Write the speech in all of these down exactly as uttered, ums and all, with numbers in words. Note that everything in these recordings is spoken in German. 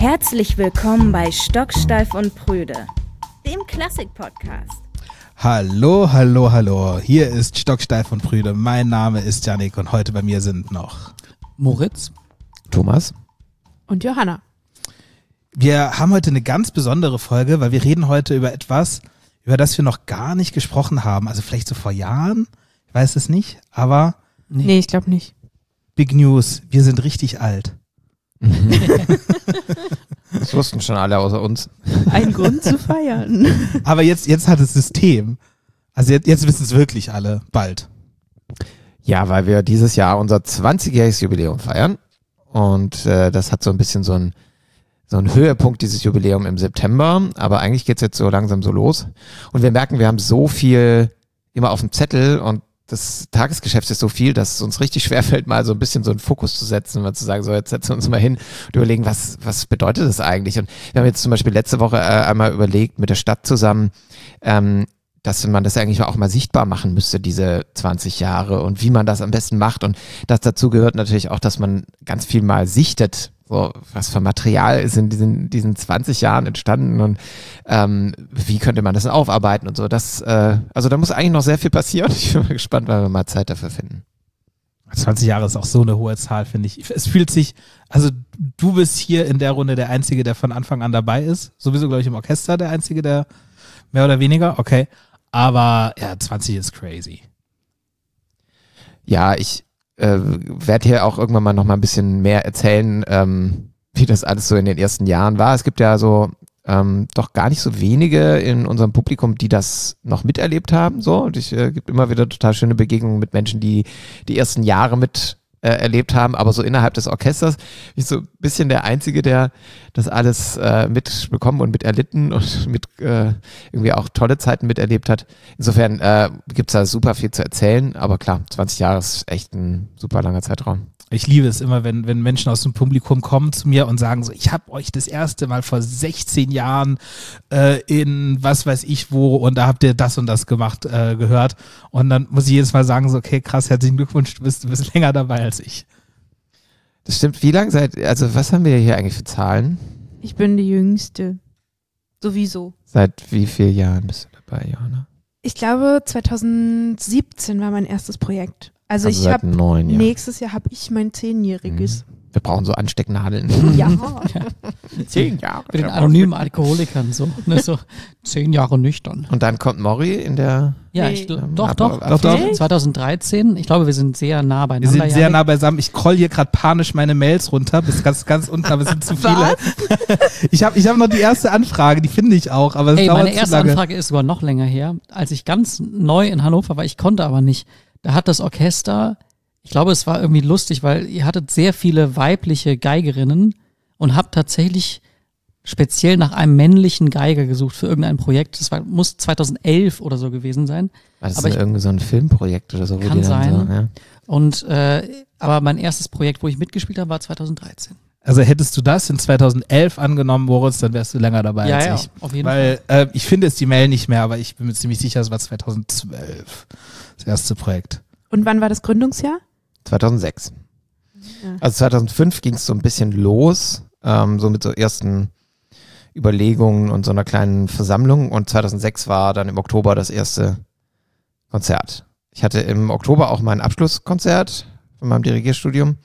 Herzlich willkommen bei Stocksteif und Prüde, dem Klassik-Podcast. Hallo, hallo, hallo. Hier ist Stocksteif und Prüde. Mein Name ist Yannick und heute bei mir sind noch Moritz, Thomas und Johanna. Wir haben heute eine ganz besondere Folge, weil wir reden heute über etwas, über das wir noch gar nicht gesprochen haben. Also vielleicht so vor Jahren, ich weiß es nicht, aber Nee, nee ich glaube nicht. Big News, wir sind richtig alt. Das wussten schon alle außer uns. Ein Grund zu feiern. Aber jetzt, jetzt hat das System, also jetzt, jetzt wissen es wirklich alle, bald. Ja, weil wir dieses Jahr unser zwanzigjähriges Jubiläum feiern und äh, das hat so ein bisschen so ein so ein Höhepunkt, dieses Jubiläum im September, aber eigentlich geht es jetzt so langsam so los und wir merken, wir haben so viel immer auf dem Zettel und das Tagesgeschäft ist so viel, dass es uns richtig schwerfällt, mal so ein bisschen so einen Fokus zu setzen, mal zu sagen, so jetzt setzen wir uns mal hin und überlegen, was, was bedeutet das eigentlich? Und wir haben jetzt zum Beispiel letzte Woche äh, einmal überlegt, mit der Stadt zusammen, ähm, dass man das eigentlich auch mal sichtbar machen müsste, diese zwanzig Jahre und wie man das am besten macht. Und das dazu gehört natürlich auch, dass man ganz viel mal sichtet, so was für Material ist in diesen, diesen zwanzig Jahren entstanden und ähm, wie könnte man das aufarbeiten und so. Das, äh, also da muss eigentlich noch sehr viel passieren. Ich bin mal gespannt, weil wir mal Zeit dafür finden. zwanzig Jahre ist auch so eine hohe Zahl, finde ich. Es fühlt sich, also du bist hier in der Runde der Einzige, der von Anfang an dabei ist. Sowieso, glaube ich, im Orchester der Einzige, der mehr oder weniger, okay. Aber ja, zwanzig ist crazy. Ja, ich äh, werde hier auch irgendwann mal noch mal ein bisschen mehr erzählen, ähm, wie das alles so in den ersten Jahren war. Es gibt ja so ähm, doch gar nicht so wenige in unserem Publikum, die das noch miterlebt haben. So. Und ich äh, gibt immer wieder total schöne Begegnungen mit Menschen, die die ersten Jahre mit äh, erlebt haben, aber so innerhalb des Orchesters bin ich so ein bisschen der Einzige, der das alles äh, mitbekommen und miterlitten und mit äh, irgendwie auch tolle Zeiten miterlebt hat. Insofern äh, gibt es da super viel zu erzählen, aber klar, zwanzig Jahre ist echt ein super langer Zeitraum. Ich liebe es immer, wenn, wenn Menschen aus dem Publikum kommen zu mir und sagen so, ich habe euch das erste Mal vor sechzehn Jahren äh, in was weiß ich wo und da habt ihr das und das gemacht, äh, gehört. Und dann muss ich jedes Mal sagen so, okay, krass, herzlichen Glückwunsch, du bist, du bist länger dabei als ich. Das stimmt. Wie lange seid, also was haben wir hier eigentlich für Zahlen? Ich bin die Jüngste. Sowieso. Seit wie vielen Jahren bist du dabei, Johanna? Ich glaube, zwanzig siebzehn war mein erstes Projekt. Also, Also ich seit habe neun Jahren. nächstes Jahr habe ich mein zehnjähriges. Wir brauchen so Anstecknadeln. Ja. Zehn Jahre. Bei den anonymen Alkoholikern so, ne, so zehn Jahre nüchtern. Und dann kommt Mori in der... Ja, Nee. ich gl- Ähm, doch, aber- doch, aber- doch, zwanzig dreizehn. Ich glaube, wir sind sehr nah Wir beieinander. sind sehr Janik. nah beisammen. Ich scroll hier gerade panisch meine Mails runter, bis ganz, ganz unten, aber es sind zu viele. Ich habe ich hab noch die erste Anfrage, die finde ich auch, aber es Ey, dauert meine zu erste lange. Anfrage ist sogar noch länger her. Als ich ganz neu in Hannover war, ich konnte aber nicht, da hat das Orchester, ich glaube, es war irgendwie lustig, weil ihr hattet sehr viele weibliche Geigerinnen und habt tatsächlich speziell nach einem männlichen Geiger gesucht für irgendein Projekt. Das war, muss zweitausendelf oder so gewesen sein. War das Aber denn ich- irgendwie so ein Filmprojekt oder so? Wo Kann die dann sein. So, ja. Und äh, aber mein erstes Projekt, wo ich mitgespielt habe, war zwanzig dreizehn. Also hättest du das in zweitausendelf angenommen, Moritz, dann wärst du länger dabei Ja, als ja, ich. auf jeden Fall. Weil äh, ich finde jetzt die Mail nicht mehr, aber ich bin mir ziemlich sicher, es war zweitausendzwölf, das erste Projekt. Und wann war das Gründungsjahr? zweitausendsechs. Ja. Also zweitausendfünf ging es so ein bisschen los, ähm, so mit so ersten Überlegungen und so einer kleinen Versammlung. Und zweitausendsechs war dann im Oktober das erste Konzert. Ich hatte im Oktober auch mein Abschlusskonzert von meinem Dirigierstudium.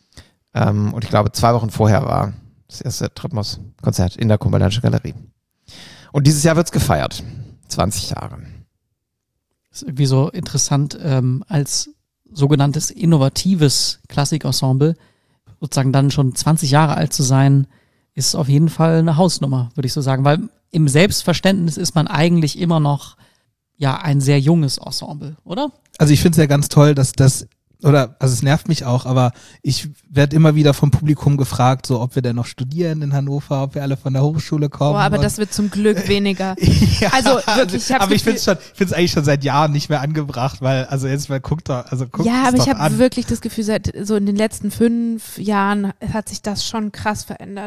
Ähm, und ich glaube, zwei Wochen vorher war das erste Treppenhaus-Konzert in der Cumberlandischen Galerie. Und dieses Jahr wird es gefeiert. zwanzig Jahre. Das ist irgendwie so interessant, ähm, als sogenanntes innovatives Klassikensemble sozusagen dann schon zwanzig Jahre alt zu sein, ist auf jeden Fall eine Hausnummer, würde ich so sagen, weil im Selbstverständnis ist man eigentlich immer noch ja ein sehr junges Ensemble, oder? Also ich finde es ja ganz toll, dass das, oder, also es nervt mich auch, aber ich werde immer wieder vom Publikum gefragt, so ob wir denn noch studieren in Hannover, ob wir alle von der Hochschule kommen. Boah, aber und das wird zum Glück weniger. ja, Also wirklich, ich hab's aber ich finde Gefühl- es schon, ich finde es eigentlich schon seit Jahren nicht mehr angebracht, weil, also jetzt mal guckt doch, also guckt Ja, es aber doch ich habe an. wirklich das Gefühl, seit so in den letzten fünf Jahren hat sich das schon krass verändert.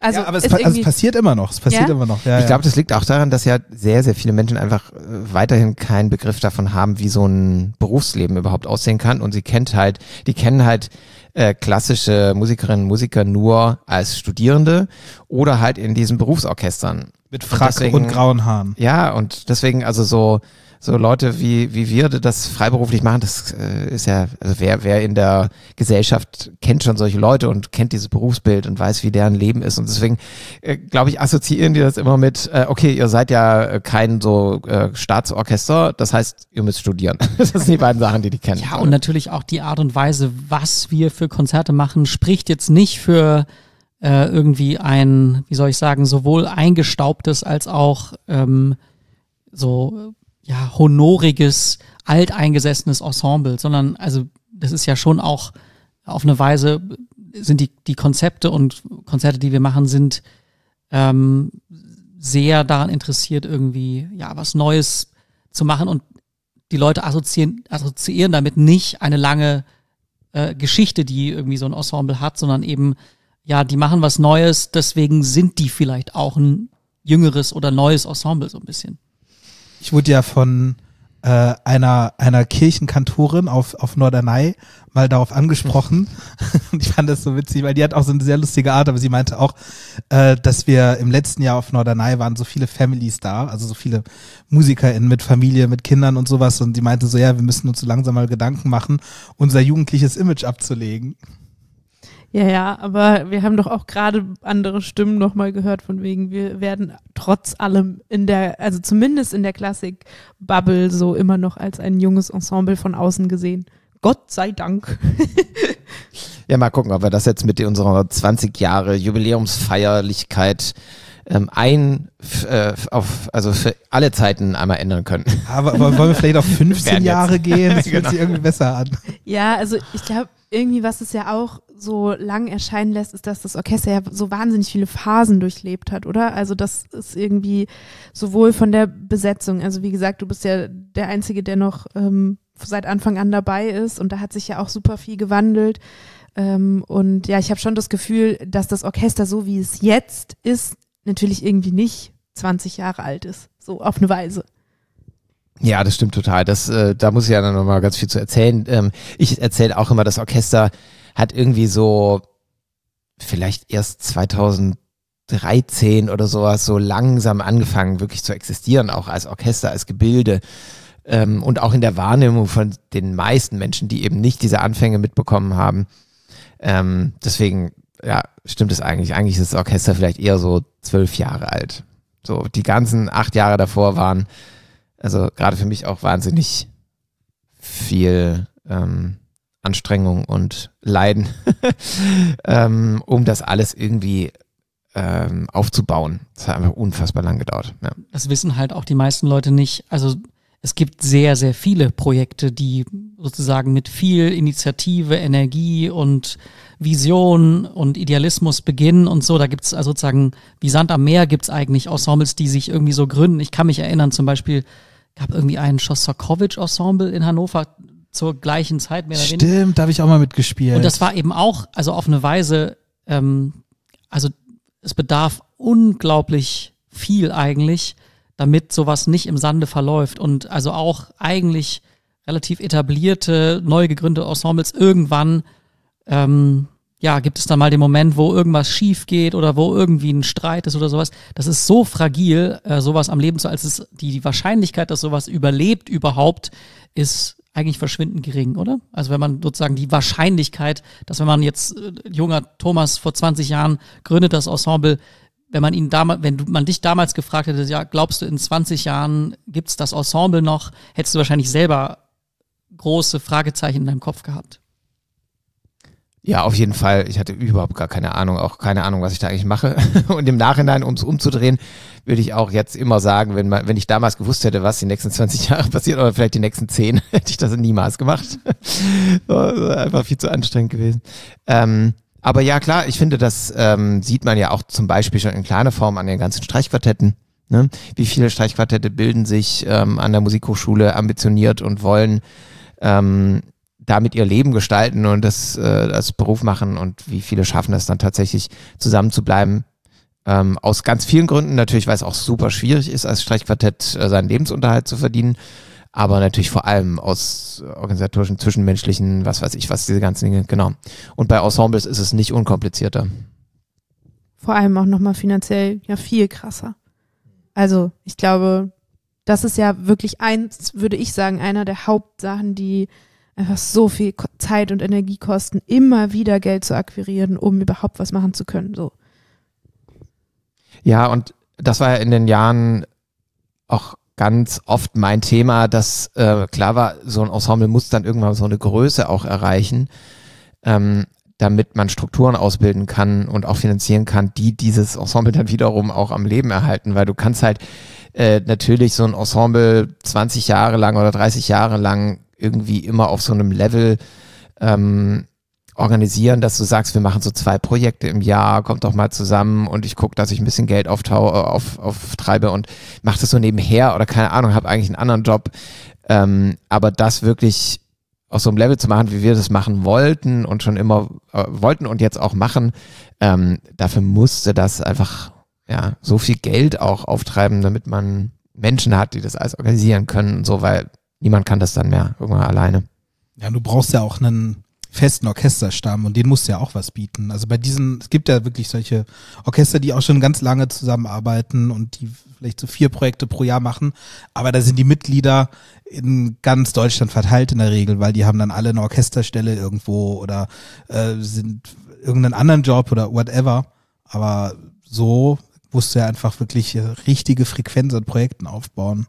Also ja, aber es, ist pa also irgendwie- es passiert immer noch. Es passiert Ja? immer noch. Ja, Ich ja. glaube, das liegt auch daran, dass ja sehr, sehr viele Menschen einfach äh, weiterhin keinen Begriff davon haben, wie so ein Berufsleben überhaupt aussehen kann. Und sie kennt halt, die kennen halt äh, klassische Musikerinnen und Musiker nur als Studierende oder halt in diesen Berufsorchestern. Mit Frack deswegen- und grauen Haaren. Ja, und deswegen also so so Leute wie wie wir, die das freiberuflich machen, das äh, ist ja, also wer wer in der Gesellschaft kennt schon solche Leute und kennt dieses Berufsbild und weiß, wie deren Leben ist und deswegen äh, glaube ich, assoziieren die das immer mit, äh, okay, ihr seid ja äh, kein so äh, Staatsorchester, das heißt, ihr müsst studieren. Das sind die beiden Sachen, die die kennen. Ja, und natürlich auch die Art und Weise, was wir für Konzerte machen, spricht jetzt nicht für äh, irgendwie ein, wie soll ich sagen, sowohl eingestaubtes als auch ähm, so ja honoriges, alteingesessenes Ensemble, sondern also das ist ja schon auch auf eine Weise, sind die, die Konzepte und Konzerte, die wir machen, sind ähm, sehr daran interessiert, irgendwie ja was Neues zu machen und die Leute assoziieren, assoziieren damit nicht eine lange äh, Geschichte, die irgendwie so ein Ensemble hat, sondern eben, ja, die machen was Neues, deswegen sind die vielleicht auch ein jüngeres oder neues Ensemble so ein bisschen. Ich wurde ja von äh, einer einer Kirchenkantorin auf auf Norderney mal darauf angesprochen und ich fand das so witzig, weil die hat auch so eine sehr lustige Art, aber sie meinte auch, äh, dass wir im letzten Jahr auf Norderney waren so viele Families da, also so viele MusikerInnen mit Familie, mit Kindern und sowas und die meinte so, ja, wir müssen uns so langsam mal Gedanken machen, unser jugendliches Image abzulegen. Ja, ja, aber wir haben doch auch gerade andere Stimmen nochmal gehört, von wegen, wir werden trotz allem in der, also zumindest in der Klassik-Bubble so immer noch als ein junges Ensemble von außen gesehen. Gott sei Dank. Ja, mal gucken, ob wir das jetzt mit unserer zwanzig Jahre Jubiläumsfeierlichkeit ähm, ein, f- äh, auf, also für alle Zeiten einmal ändern können. Aber wollen wir vielleicht auf fünfzehn Werden jetzt. Jahre gehen? Das fühlt Genau. sich irgendwie besser an. Ja, also ich glaube, irgendwie, was es ja auch so lang erscheinen lässt, ist, dass das Orchester ja so wahnsinnig viele Phasen durchlebt hat, oder? Also das ist irgendwie sowohl von der Besetzung, also wie gesagt, du bist ja der Einzige, der noch ähm, seit Anfang an dabei ist und da hat sich ja auch super viel gewandelt. Ähm, und ja, ich habe schon das Gefühl, dass das Orchester, so wie es jetzt ist, natürlich irgendwie nicht zwanzig Jahre alt ist, so auf eine Weise. Ja, das stimmt total. Das, äh, da muss ich ja dann nochmal ganz viel zu erzählen. Ähm, ich erzähle auch immer, das Orchester hat irgendwie so vielleicht erst zweitausenddreizehn oder sowas so langsam angefangen, wirklich zu existieren, auch als Orchester, als Gebilde. Ähm, und auch in der Wahrnehmung von den meisten Menschen, die eben nicht diese Anfänge mitbekommen haben. Ähm, deswegen, ja, stimmt es eigentlich. Eigentlich ist das Orchester vielleicht eher so zwölf Jahre alt. So, die ganzen acht Jahre davor waren also gerade für mich auch wahnsinnig viel ähm, Anstrengung und Leiden, ähm, um das alles irgendwie ähm, aufzubauen. Das hat einfach unfassbar lang gedauert. Ja. Das wissen halt auch die meisten Leute nicht. Also es gibt sehr, sehr viele Projekte, die sozusagen mit viel Initiative, Energie und Vision und Idealismus beginnen und so. Da gibt es also sozusagen, wie Sand am Meer gibt es eigentlich Ensembles, die sich irgendwie so gründen. Ich kann mich erinnern, zum Beispiel gab irgendwie ein Schostakowitsch-Ensemble in Hannover zur gleichen Zeit, mehr oder weniger. Stimmt, da habe ich auch mal mitgespielt. Und das war eben auch, also auf eine Weise, ähm, also es bedarf unglaublich viel eigentlich, damit sowas nicht im Sande verläuft und also auch eigentlich relativ etablierte, neu gegründete Ensembles irgendwann, ähm, ja, gibt es dann mal den Moment, wo irgendwas schief geht oder wo irgendwie ein Streit ist oder sowas. Das ist so fragil, äh, sowas am Leben zu, als es die, die Wahrscheinlichkeit, dass sowas überlebt überhaupt, ist eigentlich verschwindend gering, oder? Also wenn man sozusagen die Wahrscheinlichkeit, dass wenn man jetzt äh, junger Thomas vor zwanzig Jahren gründet das Ensemble, wenn man ihn damals, wenn du, man dich damals gefragt hätte, ja, glaubst du in zwanzig Jahren gibt's das Ensemble noch, hättest du wahrscheinlich selber große Fragezeichen in deinem Kopf gehabt. Ja, auf jeden Fall. Ich hatte überhaupt gar keine Ahnung, auch keine Ahnung, was ich da eigentlich mache. Und im Nachhinein, um es umzudrehen, würde ich auch jetzt immer sagen, wenn man, wenn ich damals gewusst hätte, was die nächsten zwanzig Jahre passiert oder vielleicht die nächsten zehn, hätte ich das niemals gemacht. War einfach viel zu anstrengend gewesen. Ähm, aber ja, klar, ich finde, das ähm, sieht man ja auch zum Beispiel schon in kleiner Form an den ganzen Streichquartetten. Ne? Wie viele Streichquartette bilden sich ähm, an der Musikhochschule ambitioniert und wollen ähm, damit ihr Leben gestalten und das äh, als Beruf machen und wie viele schaffen es dann tatsächlich zusammen zu bleiben. Ähm, aus ganz vielen Gründen natürlich, weil es auch super schwierig ist, als Streichquartett äh, seinen Lebensunterhalt zu verdienen, aber natürlich vor allem aus organisatorischen, zwischenmenschlichen, was weiß ich, was diese ganzen Dinge, genau. Und bei Ensembles ist es nicht unkomplizierter. Vor allem auch nochmal finanziell ja viel krasser. Also ich glaube, das ist ja wirklich eins, würde ich sagen, einer der Hauptsachen, die einfach so viel Zeit und Energie kosten, immer wieder Geld zu akquirieren, um überhaupt was machen zu können. So. Ja, und das war ja in den Jahren auch ganz oft mein Thema, dass äh, klar war, so ein Ensemble muss dann irgendwann so eine Größe auch erreichen, ähm, damit man Strukturen ausbilden kann und auch finanzieren kann, die dieses Ensemble dann wiederum auch am Leben erhalten, weil du kannst halt äh, natürlich so ein Ensemble zwanzig Jahre lang oder dreißig Jahre lang irgendwie immer auf so einem Level ähm, organisieren, dass du sagst, wir machen so zwei Projekte im Jahr, kommt doch mal zusammen und ich gucke, dass ich ein bisschen Geld auftau- auf, auftreibe und mache das so nebenher oder keine Ahnung, habe eigentlich einen anderen Job. Ähm, aber das wirklich auf so einem Level zu machen, wie wir das machen wollten und schon immer äh, wollten und jetzt auch machen, ähm, dafür musste das einfach ja so viel Geld auch auftreiben, damit man Menschen hat, die das alles organisieren können und so, weil niemand kann das dann mehr irgendwann alleine. Ja, du brauchst ja auch einen festen Orchesterstamm und den musst du ja auch was bieten. Also bei diesen, es gibt ja wirklich solche Orchester, die auch schon ganz lange zusammenarbeiten und die vielleicht so vier Projekte pro Jahr machen, aber da sind die Mitglieder in ganz Deutschland verteilt in der Regel, weil die haben dann alle eine Orchesterstelle irgendwo oder äh, sind irgendeinen anderen Job oder whatever, aber so musst du ja einfach wirklich äh, richtige Frequenz an Projekten aufbauen.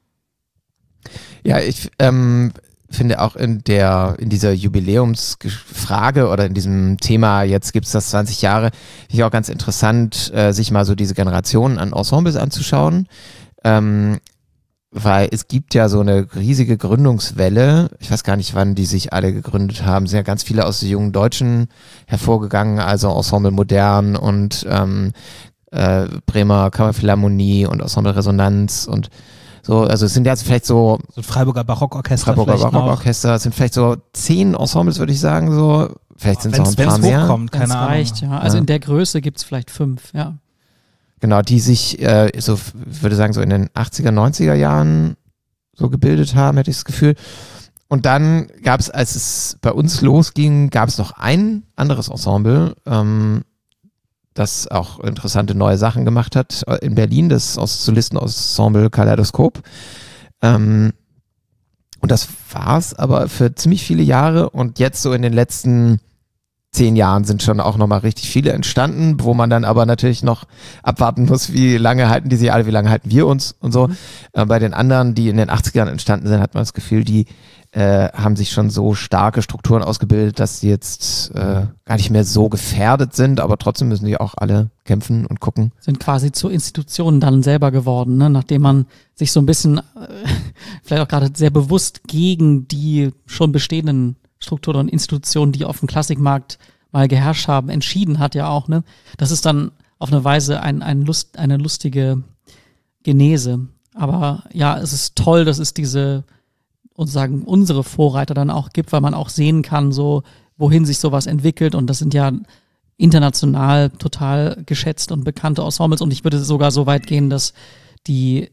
Ja, ich ähm, finde auch in der in dieser Jubiläumsfrage oder in diesem Thema, jetzt gibt's das zwanzig Jahre, finde ich auch ganz interessant, äh, sich mal so diese Generationen an Ensembles anzuschauen, ähm, weil es gibt ja so eine riesige Gründungswelle, ich weiß gar nicht, wann die sich alle gegründet haben, sind ja ganz viele aus den jungen Deutschen hervorgegangen, also Ensemble Modern und ähm, äh, Bremer Kammerphilharmonie und Ensemble Resonanz und so, also es sind jetzt vielleicht so So ein Freiburger Barockorchester. Freiburger vielleicht Barockorchester, es sind vielleicht so zehn Ensembles, würde ich sagen, so. Vielleicht sind es Wenn's- auch ein paar wenn's mehr. hochkommt, keine Wenn's Ahnung. reicht, ja. Also Ja. in der Größe gibt's vielleicht fünf, ja. Genau, die sich äh, so, ich würde sagen, so in den achtziger, neunziger Jahren so gebildet haben, hätte ich das Gefühl. Und dann gab es, als es bei uns losging, gab es noch ein anderes Ensemble, ähm, das auch interessante neue Sachen gemacht hat in Berlin, das aus Solisten-Ensemble Kaleidoskop. Ähm, und das war's aber für ziemlich viele Jahre und jetzt so in den letzten zehn Jahren sind schon auch nochmal richtig viele entstanden, wo man dann aber natürlich noch abwarten muss, wie lange halten die sich alle, wie lange halten wir uns und so. Mhm. Äh, bei den anderen, die in den achtzigern entstanden sind, hat man das Gefühl, die äh, haben sich schon so starke Strukturen ausgebildet, dass sie jetzt äh, gar nicht mehr so gefährdet sind, aber trotzdem müssen die auch alle kämpfen und gucken. Sind quasi zu Institutionen dann selber geworden, ne? Nachdem man sich so ein bisschen, äh, vielleicht auch gerade sehr bewusst gegen die schon bestehenden Strukturen und Institutionen, die auf dem Klassikmarkt mal geherrscht haben, entschieden hat ja auch, ne? Das ist dann auf eine Weise ein, ein Lust, eine lustige Genese. Aber ja, es ist toll, dass es diese, und sagen, unsere Vorreiter dann auch gibt, weil man auch sehen kann, so, wohin sich sowas entwickelt. Und das sind ja international total geschätzt und bekannte Ensembles. Und ich würde sogar so weit gehen, dass die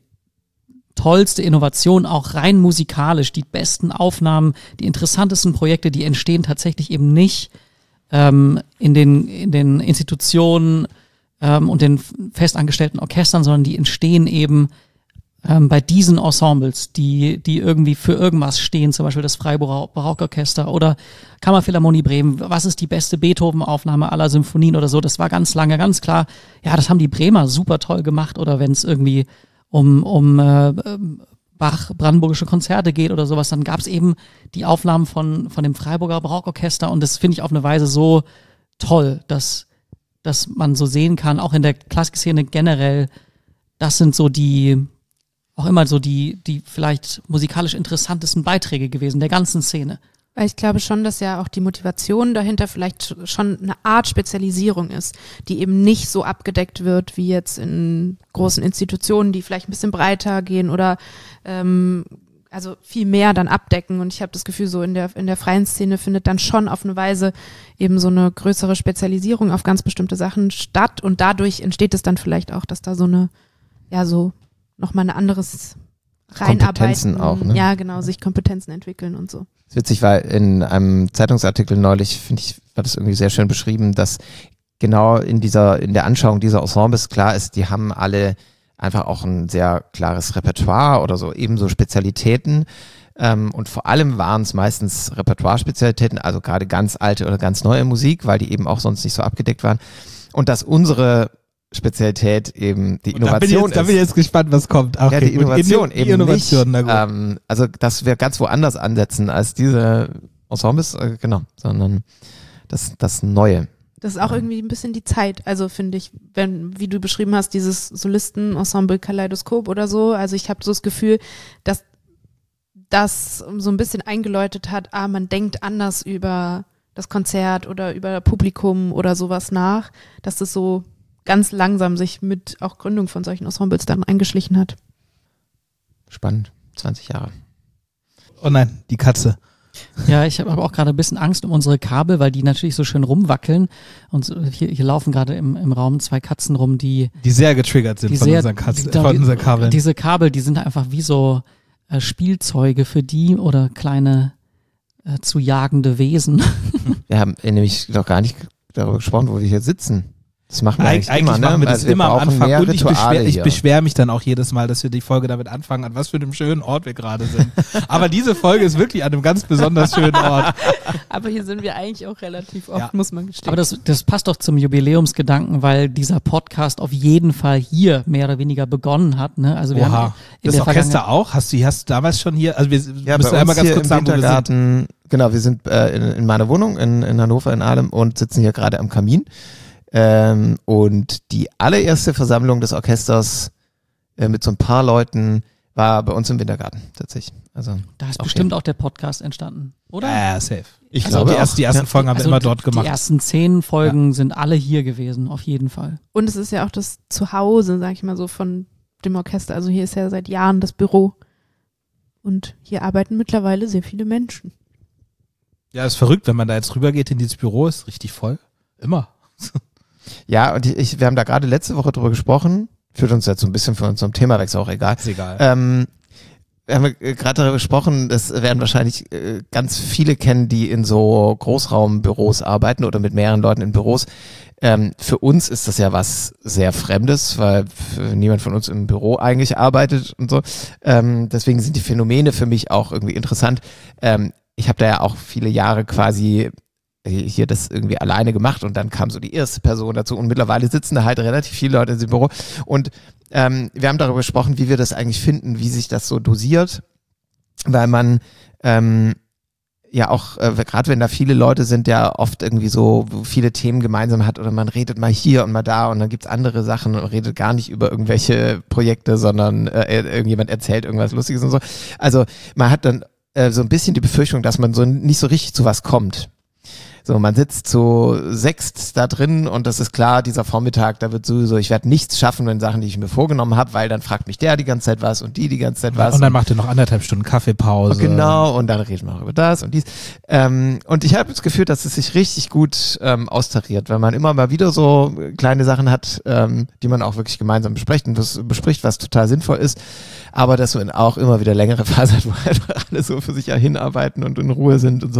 tollste Innovation, auch rein musikalisch, die besten Aufnahmen, die interessantesten Projekte, die entstehen tatsächlich eben nicht ähm, in den, in den Institutionen ähm, und den festangestellten Orchestern, sondern die entstehen eben ähm, bei diesen Ensembles, die, die irgendwie für irgendwas stehen, zum Beispiel das Freiburger Barockorchester oder Kammerphilharmonie Bremen. Was ist die beste Beethoven-Aufnahme aller Symphonien oder so? Das war ganz lange ganz klar. Ja, das haben die Bremer super toll gemacht. Oder wenn es irgendwie um, um äh, Bach brandenburgische Konzerte geht oder sowas, dann gab es eben die Aufnahmen von, von dem Freiburger Barockorchester und das finde ich auf eine Weise so toll, dass, dass man so sehen kann, auch in der Klassikszene generell, das sind so die, auch immer so die, die vielleicht musikalisch interessantesten Beiträge gewesen der ganzen Szene. Weil ich glaube schon, dass ja auch die Motivation dahinter vielleicht schon eine Art Spezialisierung ist, die eben nicht so abgedeckt wird wie jetzt in großen Institutionen, die vielleicht ein bisschen breiter gehen oder ähm, also viel mehr dann abdecken. Und ich habe das Gefühl, so in der, in der freien Szene findet dann schon auf eine Weise eben so eine größere Spezialisierung auf ganz bestimmte Sachen statt. Und dadurch entsteht es dann vielleicht auch, dass da so eine, ja, so nochmal ein anderes Reinarbeiten. Kompetenzen auch, ne? Ja, genau, sich Kompetenzen entwickeln und so. Das ist witzig, weil in einem Zeitungsartikel neulich, finde ich, war das irgendwie sehr schön beschrieben, dass genau in dieser, in der Anschauung dieser Ensembles klar ist, die haben alle einfach auch ein sehr klares Repertoire oder so, ebenso Spezialitäten. Ähm, und vor allem waren es meistens Repertoire-Spezialitäten, also gerade ganz alte oder ganz neue Musik, weil die eben auch sonst nicht so abgedeckt waren. Und dass unsere Spezialität eben die Und da Innovation bin ich jetzt, ist. Da bin ich jetzt gespannt, was kommt. Okay, ja, die gut. Innovation die eben Innovation, nicht. na gut. Ähm, also, dass wir ganz woanders ansetzen als diese Ensembles, äh, genau, sondern das, das Neue. Das ist auch irgendwie ein bisschen die Zeit, also finde ich, wenn, wie du beschrieben hast, dieses Solisten-Ensemble Kaleidoskop oder so, also ich habe so das Gefühl, dass das so ein bisschen eingeläutet hat, ah, man denkt anders über das Konzert oder über Publikum oder sowas nach, dass das so ganz langsam sich mit auch Gründung von solchen Ensembles dann eingeschlichen hat. Spannend, zwanzig Jahre. Oh nein, die Katze. Ja, ich habe aber auch gerade ein bisschen Angst um unsere Kabel, weil die natürlich so schön rumwackeln. Und so, hier, hier laufen gerade im, im Raum zwei Katzen rum, die Die sehr getriggert sind die von sehr, unseren Katzen, die, von die, unseren Kabeln. Diese Kabel, die sind einfach wie so äh, Spielzeuge für die oder kleine äh, zu jagende Wesen. Wir haben nämlich noch gar nicht darüber gesprochen, wo wir hier sitzen. Das machen wir Eig eigentlich, immer, eigentlich ne? machen wir das Also wir immer am brauchen Anfang mehr und ich Rituale beschwere ich hier. beschwer mich dann auch jedes Mal, dass wir die Folge damit anfangen, an was für einem schönen Ort wir gerade sind. Aber diese Folge ist wirklich an einem ganz besonders schönen Ort. Aber hier sind wir eigentlich auch relativ oft, Ja. muss man gestehen. Aber das, das passt doch zum Jubiläumsgedanken, weil dieser Podcast auf jeden Fall hier mehr oder weniger begonnen hat. Ne? Also wir Oha. haben in Das der Orchester Vergangenheit- auch? Hast du, hast du damals schon hier, also wir Ja, müssen bei einmal uns ganz hier kurz im sagen, wo wir sind. Wintergarten, genau, wir sind äh, in, in meiner Wohnung in, in Hannover in Ahlem und sitzen hier gerade am Kamin. Ähm, und die allererste Versammlung des Orchesters äh, mit so ein paar Leuten war bei uns im Wintergarten tatsächlich. Also Da ist auch bestimmt auch der Podcast entstanden, oder? Ja, safe. Ich Also glaube, die, auch. ersten, die ersten Ja. Folgen haben wir Also immer die- dort gemacht. Die ersten zehn Folgen sind alle hier gewesen, auf jeden Fall. Und es ist ja auch das Zuhause, sag ich mal so, von dem Orchester. Also hier ist ja seit Jahren das Büro. Und hier arbeiten mittlerweile sehr viele Menschen. Ja, ist verrückt, wenn man da jetzt rübergeht in dieses Büro, ist richtig voll. Immer. Ja, und ich, wir haben da gerade letzte Woche drüber gesprochen, führt uns jetzt so ein bisschen von unserem Themawechsel auch egal. Ist egal. Ähm, wir haben äh, gerade darüber gesprochen, das werden wahrscheinlich äh, ganz viele kennen, die in so Großraumbüros arbeiten oder mit mehreren Leuten in Büros. Ähm, für uns ist das ja was sehr Fremdes, weil für niemand von uns im Büro eigentlich arbeitet und so. Ähm, deswegen sind die Phänomene für mich auch irgendwie interessant. Ähm, ich habe da ja auch viele Jahre quasi hier das irgendwie alleine gemacht und dann kam so die erste Person dazu und mittlerweile sitzen da halt relativ viele Leute in diesem Büro und ähm, wir haben darüber gesprochen, wie wir das eigentlich finden, wie sich das so dosiert, weil man ähm, ja auch, äh, gerade wenn da viele Leute sind, ja oft irgendwie so viele Themen gemeinsam hat oder man redet mal hier und mal da und dann gibt's andere Sachen und redet gar nicht über irgendwelche Projekte, sondern äh, irgendjemand erzählt irgendwas Lustiges und so. Also man hat dann äh, so ein bisschen die Befürchtung, dass man so nicht so richtig zu was kommt. So, man sitzt zu sechst da drin und das ist klar, dieser Vormittag, da wird sowieso, ich werde nichts schaffen in Sachen, die ich mir vorgenommen habe, weil dann fragt mich der die ganze Zeit was und die die ganze Zeit was. Und dann macht ihr noch anderthalb Stunden Kaffeepause. Genau, und dann reden wir auch über das und dies. Ähm, und ich habe das Gefühl, dass es sich richtig gut ähm, austariert, weil man immer mal wieder so kleine Sachen hat, ähm, die man auch wirklich gemeinsam bespricht und das bespricht, was total sinnvoll ist, aber dass man auch immer wieder längere Phasen hat, wo einfach alle so für sich ja hinarbeiten und in Ruhe sind und so.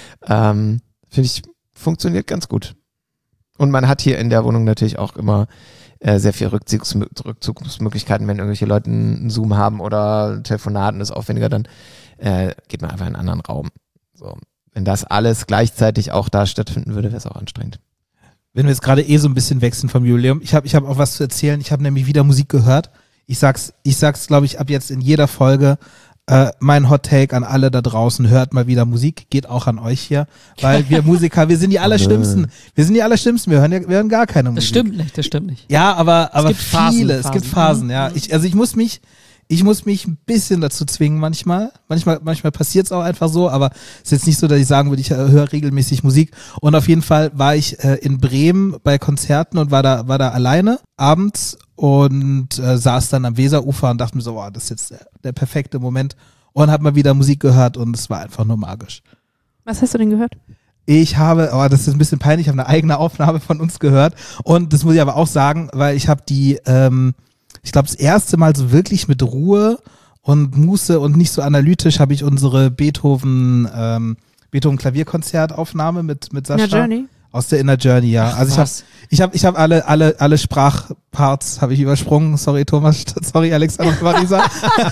Ähm, Finde ich, funktioniert ganz gut. Und man hat hier in der Wohnung natürlich auch immer äh, sehr viel Rückzugs Rückzugsmöglichkeiten, wenn irgendwelche Leute einen Zoom haben oder Telefonaten ist aufwendiger, dann äh, geht man einfach in einen anderen Raum. So. Wenn das alles gleichzeitig auch da stattfinden würde, wäre es auch anstrengend. Wenn wir jetzt gerade eh so ein bisschen wechseln vom Jubiläum, ich habe ich hab auch was zu erzählen. Ich habe nämlich wieder Musik gehört. Ich sag's, ich sag's, glaube ich, ab jetzt in jeder Folge. Äh, mein Hot Take an alle da draußen, hört mal wieder Musik, geht auch an euch hier, weil wir Musiker, wir sind die Allerschlimmsten. Wir sind die Allerschlimmsten, wir hören, ja, wir hören gar keine Musik. Das stimmt nicht, das stimmt nicht. Ja, aber, aber gibt Phasen, viele, es gibt Phasen, Phasen. ja. Ich, also ich muss mich, ich muss mich ein bisschen dazu zwingen manchmal. Manchmal, manchmal passiert es auch einfach so, aber es ist jetzt nicht so, dass ich sagen würde, ich höre regelmäßig Musik. Und auf jeden Fall war ich äh, in Bremen bei Konzerten und war da, war da alleine abends und äh, saß dann am Weserufer und dachte mir so, wow, das ist jetzt der, der perfekte Moment, und habe mal wieder Musik gehört und es war einfach nur magisch. Was hast du denn gehört? Ich habe, oh, das ist ein bisschen peinlich, ich habe eine eigene Aufnahme von uns gehört und das muss ich aber auch sagen, weil ich habe die, ähm, ich glaube das erste Mal so wirklich mit Ruhe und Muße und nicht so analytisch habe ich unsere Beethoven, ähm, Beethoven Klavierkonzertaufnahme mit mit Sascha. Inner Journey? Aus der Inner Journey, ja. Ach, also ich habe was? ich habe ich habe alle alle alle Sprachparts habe ich übersprungen. Sorry Thomas, sorry Alexander Marisa.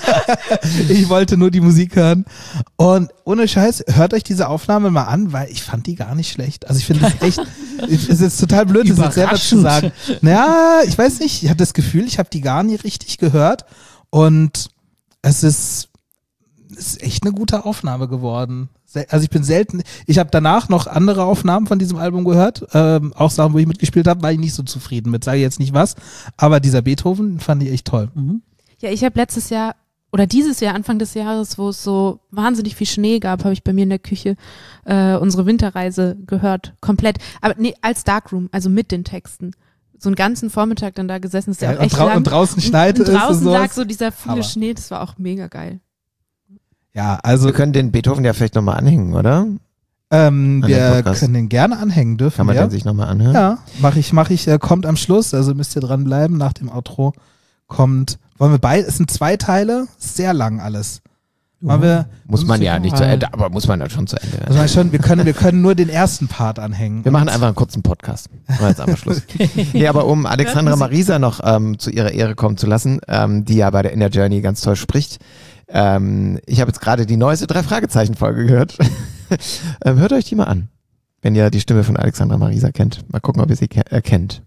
Ich wollte nur die Musik hören. Und ohne Scheiß, hört euch diese Aufnahme mal an, weil ich fand die gar nicht schlecht. Also ich finde das echt, es ist jetzt total blöd, das jetzt selber zu sagen. Naja, ich weiß nicht, ich habe das Gefühl, ich habe die gar nicht richtig gehört und es ist, es ist echt eine gute Aufnahme geworden. Also ich bin selten, ich habe danach noch andere Aufnahmen von diesem Album gehört, ähm, auch Sachen, wo ich mitgespielt habe, war ich nicht so zufrieden mit, sage ich jetzt nicht was, aber dieser Beethoven fand ich echt toll. Mhm. Ja, ich habe letztes Jahr oder dieses Jahr, Anfang des Jahres, wo es so wahnsinnig viel Schnee gab, habe ich bei mir in der Küche äh, unsere Winterreise gehört, komplett. Aber nee, als Darkroom, also mit den Texten. So einen ganzen Vormittag dann da gesessen, ist ja, Ja, auch echt und, drau lang. und draußen schneit und es und draußen so. lag so dieser viele Aber- Schnee, das war auch mega geil. Ja, also Wir können den Beethoven ja vielleicht nochmal anhängen, oder? ähm, an den wir Podcast. können den gerne anhängen, dürfen Kann man wir. den sich nochmal anhören? Ja, mache ich, mache ich, äh, kommt am Schluss, also müsst ihr dranbleiben, nach dem Outro kommt, wollen wir beide, es sind zwei Teile, sehr lang alles. Wollen wir, Muss man ja nicht zu Weil- Ende, aber muss man dann schon zu Ende. also mal schon, wir können, wir können nur den ersten Part anhängen. Wir machen einfach einen kurzen Podcast. Machen wir jetzt einfach Schluss. Nee, aber um Alexandra Marisa noch ähm, zu ihrer Ehre kommen zu lassen, ähm, die ja bei der Inner Journey ganz toll spricht. Ähm, ich habe jetzt gerade die neueste Drei-Fragezeichen-Folge gehört. ähm, hört euch die mal an, wenn ihr die Stimme von Alexandra Marisa kennt. Mal gucken, ob ihr sie ke- erkennt.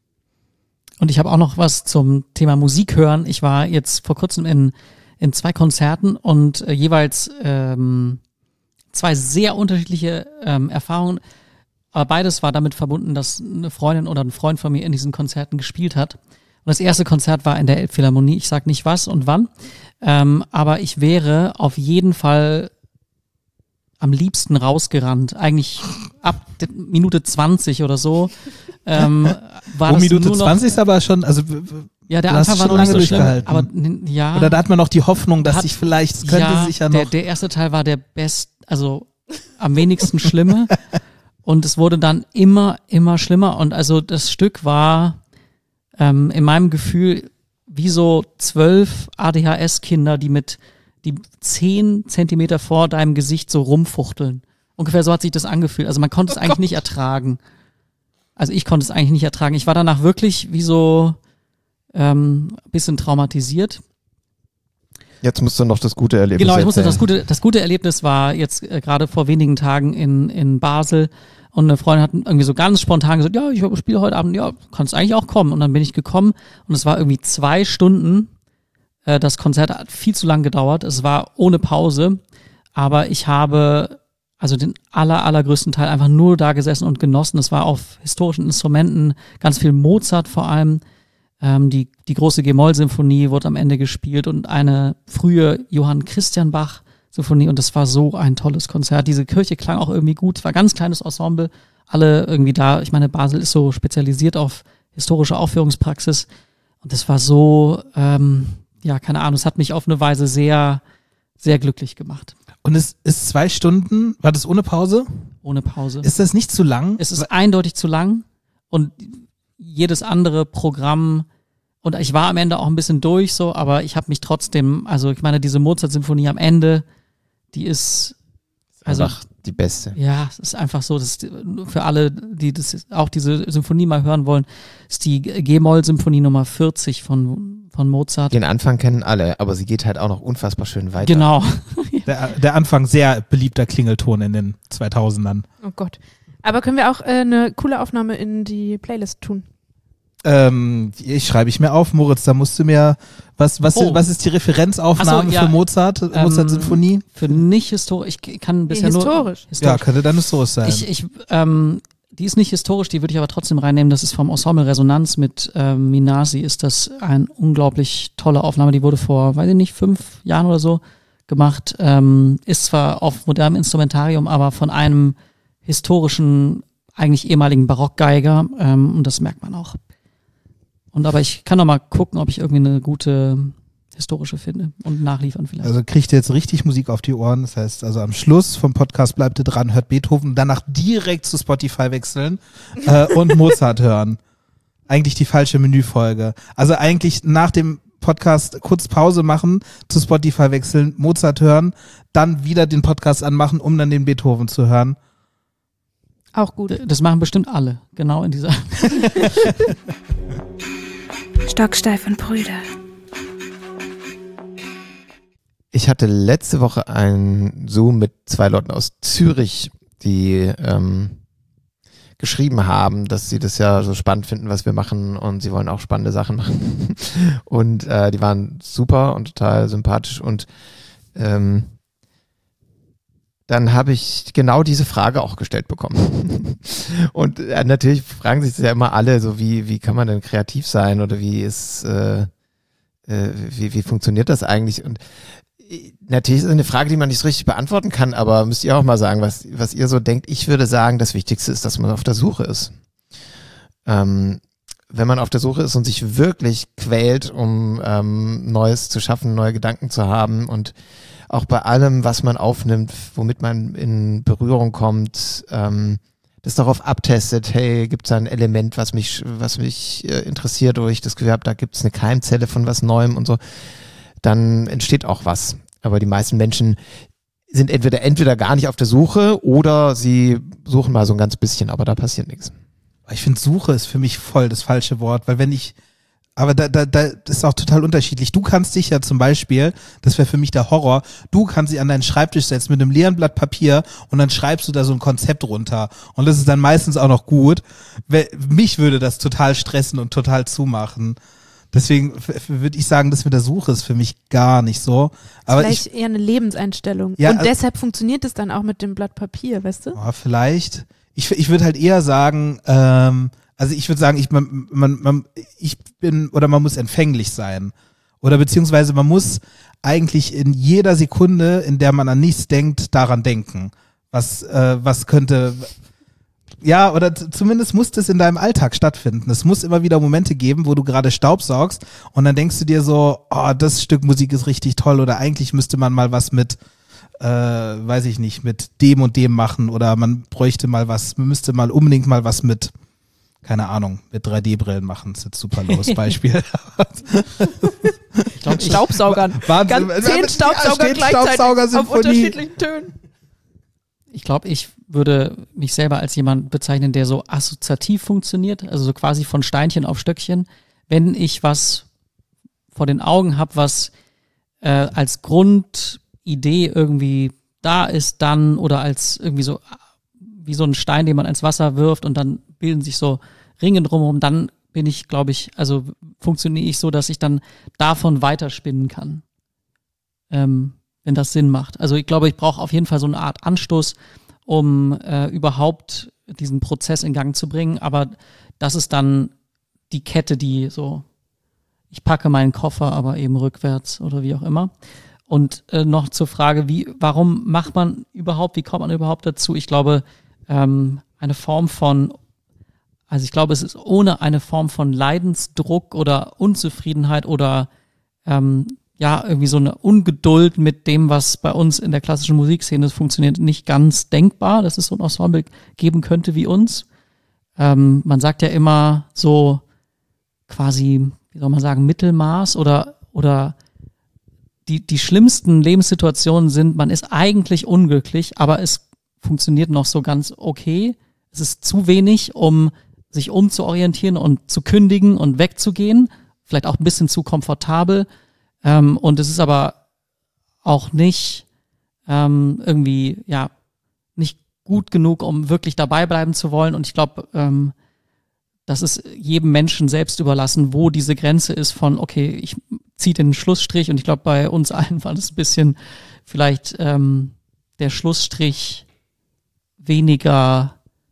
Und ich habe auch noch was zum Thema Musik hören. Ich war jetzt vor kurzem in, in zwei Konzerten und äh, jeweils ähm, zwei sehr unterschiedliche ähm, Erfahrungen. Aber beides war damit verbunden, dass eine Freundin oder ein Freund von mir in diesen Konzerten gespielt hat. Und das erste Konzert war in der Elbphilharmonie. Ich sag nicht was und wann. Ähm, aber ich wäre auf jeden Fall am liebsten rausgerannt. Eigentlich ab der Minute zwanzig oder so. Ähm, war Oh, das Minute nur noch, zwanzig ist aber schon, also, w- w- Ja, der du hast Anfang war schon noch nicht lange so schlimm. durchgehalten. Aber n- ja, oder da hat man noch die Hoffnung, dass Hat- sich vielleicht, es könnte ja, sich ja der, noch, der erste Teil war der best, also am wenigsten schlimme. Und es wurde dann immer, immer schlimmer. Und also das Stück war ähm, in meinem Gefühl wie so zwölf A D H S-Kinder, die mit die zehn Zentimeter vor deinem Gesicht so rumfuchteln. Ungefähr so hat sich das angefühlt. Also man konnte es eigentlich nicht ertragen. Also ich konnte es eigentlich nicht ertragen. Ich war danach wirklich wie so ähm, ein bisschen traumatisiert. Jetzt musst du noch das gute Erlebnis Genau, ich musste erzählen. das gute, das gute Erlebnis war jetzt äh, gerade vor wenigen Tagen in, in Basel und eine Freundin hat irgendwie so ganz spontan gesagt, ja, ich spiele heute Abend, ja, kannst eigentlich auch kommen. Und dann bin ich gekommen und es war irgendwie zwei Stunden. Äh, das Konzert hat viel zu lang gedauert. Es war ohne Pause, aber ich habe also den aller, allergrößten Teil einfach nur da gesessen und genossen. Es war auf historischen Instrumenten, ganz viel Mozart vor allem. Ähm, die, die große G-Moll-Symphonie wurde am Ende gespielt und eine frühe Johann Christian Bach-Symphonie und das war so ein tolles Konzert. Diese Kirche klang auch irgendwie gut, es war ein ganz kleines Ensemble, alle irgendwie da. Ich meine, Basel ist so spezialisiert auf historische Aufführungspraxis und das war so, ähm, ja, keine Ahnung, es hat mich auf eine Weise sehr, sehr glücklich gemacht. und es ist zwei Stunden, war das ohne Pause? Ohne Pause. Ist das nicht zu lang? Es ist eindeutig zu lang und jedes andere Programm und ich war am Ende auch ein bisschen durch so, aber ich habe mich trotzdem, also ich meine, diese Mozart-Symphonie am Ende, die ist also Einfach die beste. ja, es ist einfach so, dass für alle, die das auch diese Symphonie mal hören wollen, ist die G-Moll-Symphonie Nummer vierzig von von Mozart. Den Anfang kennen alle, aber sie geht halt auch noch unfassbar schön weiter. Genau. Der, der Anfang sehr beliebter Klingelton in den zweitausendern. Oh Gott. Aber können wir auch äh, eine coole Aufnahme in die Playlist tun? Ähm, ich schreibe ich mir auf, Moritz, da musst du mir, was, was, Oh. was ist die Referenzaufnahme Ach so, ja. für Mozart, Ähm, Mozart-Sinfonie? Für nicht historisch, ich kann bisher nur historisch. Ja, historisch. könnte dann historisch sein. Ich, ich, ähm, die ist nicht historisch, die würde ich aber trotzdem reinnehmen. Das ist vom Ensemble Resonanz mit ähm, Minasi. Ist das eine unglaublich tolle Aufnahme. Die wurde vor, weiß ich nicht, fünf Jahren oder so gemacht. Ähm, ist zwar auf modernem Instrumentarium, aber von einem historischen, eigentlich ehemaligen Barockgeiger. Ähm, und das merkt man auch. Und aber ich kann noch mal gucken, ob ich irgendwie eine gute historische finde und nachliefern vielleicht. Also kriegt ihr jetzt richtig Musik auf die Ohren. Das heißt, also am Schluss vom Podcast bleibt ihr dran, hört Beethoven, danach direkt zu Spotify wechseln äh, und Mozart hören. Eigentlich die falsche Menüfolge. Also eigentlich nach dem Podcast kurz Pause machen, zu Spotify wechseln, Mozart hören, dann wieder den Podcast anmachen, um dann den Beethoven zu hören. Auch gut. Das machen bestimmt alle, genau in dieser. Stocksteif und Prüde. Ich hatte letzte Woche einen Zoom mit zwei Leuten aus Zürich, die ähm, geschrieben haben, dass sie das ja so spannend finden, was wir machen, und sie wollen auch spannende Sachen machen. Und äh, die waren super und total sympathisch, und ähm, dann habe ich genau diese Frage auch gestellt bekommen. Und äh, natürlich fragen sich das ja immer alle, so wie, wie kann man denn kreativ sein, oder wie ist, äh, äh, wie, wie funktioniert das eigentlich? Und äh, natürlich ist es eine Frage, die man nicht so richtig beantworten kann, aber müsst ihr auch mal sagen, was, was ihr so denkt. Ich würde sagen, das Wichtigste ist, dass man auf der Suche ist. Ähm, wenn man auf der Suche ist und sich wirklich quält, um ähm, Neues zu schaffen, neue Gedanken zu haben, und auch bei allem, was man aufnimmt, womit man in Berührung kommt, ähm, das darauf abtestet, hey, gibt es da ein Element, was mich, was mich äh, interessiert, oder ich das Gefühl habe, da gibt es eine Keimzelle von was Neuem und so, dann entsteht auch was. Aber die meisten Menschen sind entweder entweder gar nicht auf der Suche, oder sie suchen mal so ein ganz bisschen, aber da passiert nichts. Ich finde, Suche ist für mich voll das falsche Wort, weil wenn ich, aber da, da, da das ist auch total unterschiedlich. Du kannst dich ja zum Beispiel, das wäre für mich der Horror, du kannst dich an deinen Schreibtisch setzen mit einem leeren Blatt Papier und dann schreibst du da so ein Konzept runter. Und das ist dann meistens auch noch gut. Mich würde das total stressen und total zumachen. Deswegen würde ich sagen, das mit der Suche ist für mich gar nicht so. Aber vielleicht ich, eher eine Lebenseinstellung. Ja, und also, deshalb funktioniert es dann auch mit dem Blatt Papier, weißt du? Oh, vielleicht. Ich, ich würde halt eher sagen, ähm, also ich würde sagen, ich, man, man, man, ich bin, oder man muss empfänglich sein. Oder beziehungsweise man muss eigentlich in jeder Sekunde, in der man an nichts denkt, daran denken. Was, äh, was könnte, ja, oder z- zumindest muss das in deinem Alltag stattfinden. Es muss immer wieder Momente geben, wo du gerade Staubsaugst und dann denkst du dir so, oh, das Stück Musik ist richtig toll, oder eigentlich müsste man mal was mit, äh, weiß ich nicht, mit dem und dem machen, oder man bräuchte mal was, man müsste mal unbedingt mal was mit, keine Ahnung, mit drei D Brillen machen. Das ist jetzt super los Beispiel. Ich glaub, ich, Staubsaugern. Wahnsinn. Ganz zehn Ja, Staubsauger steht gleichzeitig Staubsaugersymphonie. auf unterschiedlichen Tönen. Ich glaube, ich würde mich selber als jemand bezeichnen, der so assoziativ funktioniert, also so quasi von Steinchen auf Stöckchen. Wenn ich was vor den Augen habe, was äh, als Grundidee irgendwie da ist, dann, oder als irgendwie so wie so ein Stein, den man ins Wasser wirft und dann bilden sich so Ringe drumherum, dann bin ich, glaube ich, also funktioniere ich so, dass ich dann davon weiterspinnen kann. Ähm, wenn das Sinn macht. Also ich glaube, ich brauche auf jeden Fall so eine Art Anstoß, um äh, überhaupt diesen Prozess in Gang zu bringen. Aber das ist dann die Kette, die so, ich packe meinen Koffer, aber eben rückwärts oder wie auch immer. Und äh, noch zur Frage, wie, warum macht man überhaupt, wie kommt man überhaupt dazu? Ich glaube, ähm, eine Form von, also ich glaube, es ist ohne eine Form von Leidensdruck oder Unzufriedenheit oder ähm, ja, irgendwie so eine Ungeduld mit dem, was bei uns in der klassischen Musikszene funktioniert, nicht ganz denkbar, dass es so ein Ensemble geben könnte wie uns. Ähm, man sagt ja immer so quasi, wie soll man sagen, Mittelmaß oder, oder die, die schlimmsten Lebenssituationen sind, man ist eigentlich unglücklich, aber es funktioniert noch so ganz okay. Es ist zu wenig, um sich umzuorientieren und zu kündigen und wegzugehen. Vielleicht auch ein bisschen zu komfortabel. Ähm, und es ist aber auch nicht ähm, irgendwie, ja, nicht gut genug, um wirklich dabei bleiben zu wollen. Und ich glaube, ähm, das ist jedem Menschen selbst überlassen, wo diese Grenze ist von, okay, ich ziehe den Schlussstrich. Und ich glaube, bei uns allen war das ein bisschen vielleicht ähm, der Schlussstrich weniger,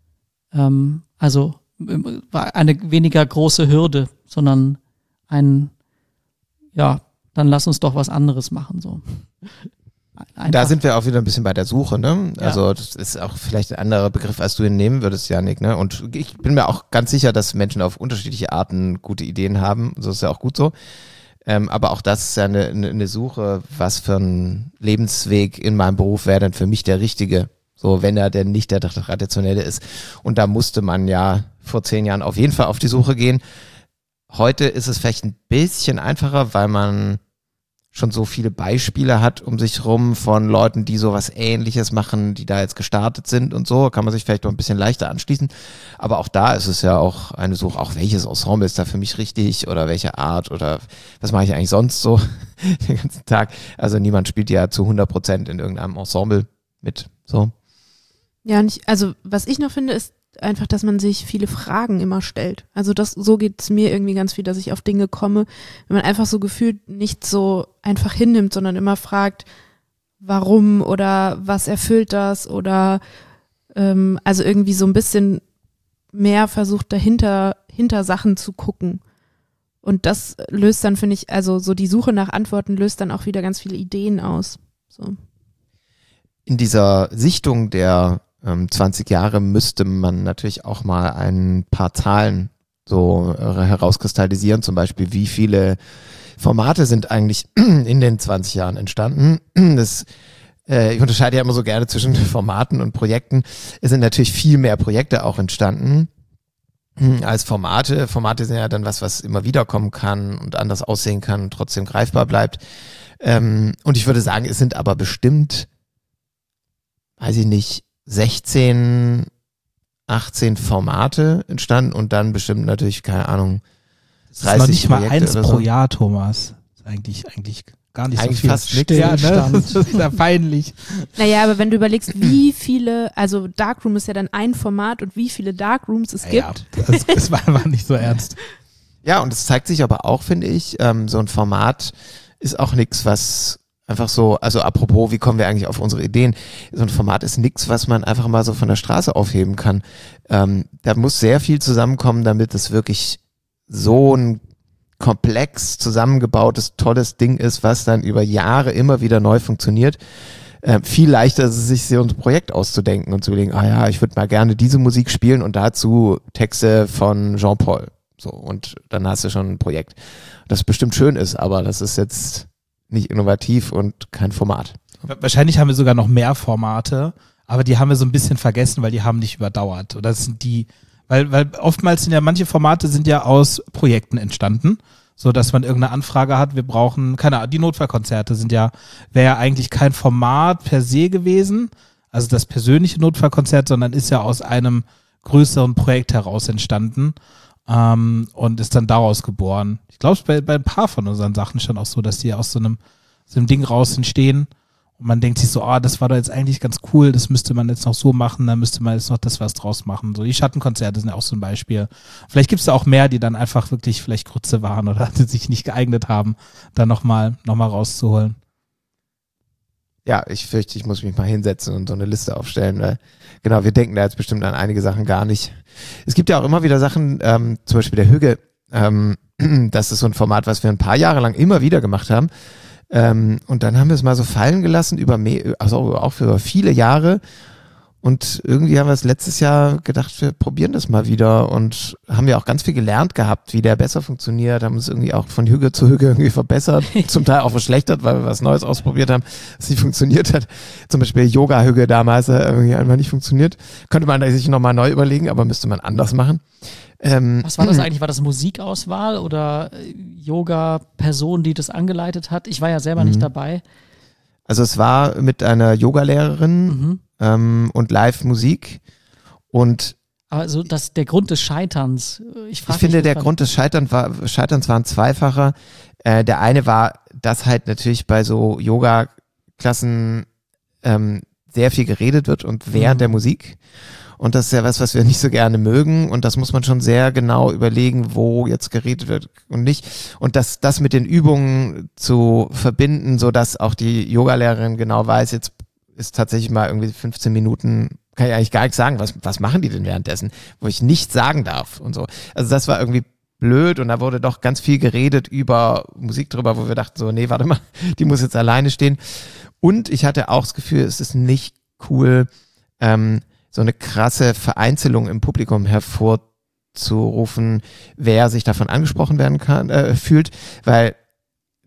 ähm, also war eine weniger große Hürde, sondern ein, ja, dann lass uns doch was anderes machen. So. Einfach. Da sind wir auch wieder ein bisschen bei der Suche, ne? Ja. Also das ist auch vielleicht ein anderer Begriff, als du ihn nehmen würdest, Jannik, ne? Und ich bin mir auch ganz sicher, dass Menschen auf unterschiedliche Arten gute Ideen haben. So ist ja auch gut so. Ähm, aber auch das ist ja eine, eine, eine Suche, was für ein Lebensweg in meinem Beruf wäre denn für mich der richtige, so wenn er denn nicht der traditionelle ist. Und da musste man ja vor zehn Jahren auf jeden Fall auf die Suche gehen. Heute ist es vielleicht ein bisschen einfacher, weil man schon so viele Beispiele hat um sich rum von Leuten, die sowas Ähnliches machen, die da jetzt gestartet sind und so, kann man sich vielleicht noch ein bisschen leichter anschließen. Aber auch da ist es ja auch eine Suche, auch welches Ensemble ist da für mich richtig oder welche Art oder was mache ich eigentlich sonst so den ganzen Tag. Also niemand spielt ja zu hundert Prozent in irgendeinem Ensemble mit, so. Ja, und ich, also was ich noch finde, ist einfach, dass man sich viele Fragen immer stellt. Also das, so geht es mir irgendwie ganz viel, dass ich auf Dinge komme, wenn man einfach so gefühlt nicht so einfach hinnimmt, sondern immer fragt, warum oder was erfüllt das oder ähm, also irgendwie so ein bisschen mehr versucht dahinter, hinter Sachen zu gucken. Und das löst dann, finde ich, also so die Suche nach Antworten löst dann auch wieder ganz viele Ideen aus. So. In dieser Sichtung der zwanzig Jahre müsste man natürlich auch mal ein paar Zahlen so herauskristallisieren, zum Beispiel wie viele Formate sind eigentlich in den zwanzig Jahren entstanden. Das, äh, ich unterscheide ja immer so gerne zwischen Formaten und Projekten. Es sind natürlich viel mehr Projekte auch entstanden als Formate. Formate sind ja dann was, was immer wieder kommen kann und anders aussehen kann und trotzdem greifbar bleibt. Ähm, und ich würde sagen, es sind aber bestimmt, weiß ich nicht, sechzehn, achtzehn Formate entstanden und dann bestimmt natürlich, keine Ahnung, das ist noch nicht mal Projekte eins oder so. pro Jahr, Thomas. Das ist eigentlich, eigentlich gar nicht Eigentlich so viel. fast nichts. Ja, ne? Das ist ja peinlich. Naja, aber wenn du überlegst, wie viele, also Darkroom ist ja dann ein Format und wie viele Darkrooms es Ja, gibt. das, das war, war nicht so ernst. Ja, und es zeigt sich aber auch, finde ich, ähm, so ein Format ist auch nichts, was einfach so, also apropos, wie kommen wir eigentlich auf unsere Ideen? So ein Format ist nichts, was man einfach mal so von der Straße aufheben kann. Ähm, da muss sehr viel zusammenkommen, damit es wirklich so ein komplex zusammengebautes, tolles Ding ist, was dann über Jahre immer wieder neu funktioniert. Äh, viel leichter ist es, sich so ein Projekt auszudenken und zu überlegen, ah ja, ich würde mal gerne diese Musik spielen und dazu Texte von Jean-Paul. So, und dann hast du schon ein Projekt, das bestimmt schön ist, aber das ist jetzt nicht innovativ und kein Format. Wahrscheinlich haben wir sogar noch mehr Formate, aber die haben wir so ein bisschen vergessen, weil die haben nicht überdauert. Oder das sind die, weil, weil oftmals sind ja manche Formate sind ja aus Projekten entstanden, so dass man irgendeine Anfrage hat, wir brauchen, keine Ahnung, die Notfallkonzerte sind ja, wäre ja eigentlich kein Format per se gewesen, also das persönliche Notfallkonzert, sondern ist ja aus einem größeren Projekt heraus entstanden. Ähm, und ist dann daraus geboren. Ich glaube, bei, bei ein paar von unseren Sachen schon auch so, dass die aus so einem, so einem Ding raus entstehen und man denkt sich so, ah, oh, das war doch jetzt eigentlich ganz cool, das müsste man jetzt noch so machen, dann müsste man jetzt noch das was draus machen. So die Schattenkonzerte sind ja auch so ein Beispiel. Vielleicht gibt es da auch mehr, die dann einfach wirklich vielleicht Grütze waren oder die sich nicht geeignet haben, dann nochmal noch mal rauszuholen. Ja, ich fürchte, ich muss mich mal hinsetzen und so eine Liste aufstellen. Weil, genau, wir denken da jetzt bestimmt an einige Sachen gar nicht. Es gibt ja auch immer wieder Sachen, ähm, zum Beispiel der Hügge, ähm, das ist so ein Format, was wir ein paar Jahre lang immer wieder gemacht haben. Ähm, und dann haben wir es mal so fallen gelassen über mehr, also auch für viele Jahre. Und irgendwie haben wir es letztes Jahr gedacht, wir probieren das mal wieder und haben ja auch ganz viel gelernt gehabt, wie der besser funktioniert, haben uns irgendwie auch von Hügge zu Hügge irgendwie verbessert, zum Teil auch verschlechtert, weil wir was Neues ausprobiert haben, was nicht funktioniert hat. Zum Beispiel Yoga-Hügge damals äh, irgendwie einfach nicht funktioniert. Könnte man sich nochmal neu überlegen, aber müsste man anders machen. Ähm, Was war das eigentlich? War das Musikauswahl oder Yoga-Person, die das angeleitet hat? Ich war ja selber mhm. nicht dabei. Also es war mit einer Yogalehrerin Mhm. ähm, und Live-Musik und Aber so das, der Grund des Scheiterns, ich frage ich finde, mich, der was- Grund des Scheiterns war, Scheiterns war ein zweifacher. Äh, der eine war, dass halt natürlich bei so Yoga-Klassen ähm, sehr viel geredet wird und während Mhm. der Musik. Und das ist ja was, was wir nicht so gerne mögen. Und das muss man schon sehr genau überlegen, wo jetzt geredet wird und nicht. Und das, das mit den Übungen zu verbinden, so dass auch die Yogalehrerin genau weiß, jetzt ist tatsächlich mal irgendwie fünfzehn Minuten, kann ich eigentlich gar nichts sagen, was, was machen die denn währenddessen, wo ich nichts sagen darf und so. Also das war irgendwie blöd und da wurde doch ganz viel geredet über Musik drüber, wo wir dachten so, nee, warte mal, die muss jetzt alleine stehen. Und ich hatte auch das Gefühl, es ist nicht cool, ähm, so eine krasse Vereinzelung im Publikum hervorzurufen, wer sich davon angesprochen werden kann, äh, fühlt, weil